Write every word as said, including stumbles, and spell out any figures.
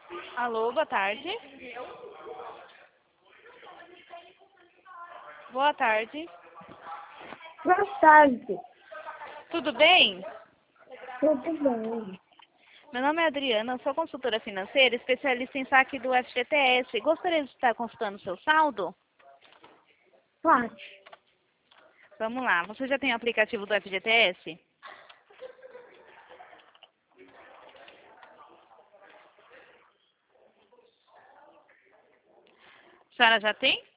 Alô, boa tarde. Boa tarde. Boa tarde. Tudo bem? Tudo bem? Meu nome é Adriana, sou consultora financeira, especialista em saque do F G T S. Gostaria de estar consultando seu saldo? Pode. Vamos lá. Você já tem o aplicativo do F G T S? A senhora já tem?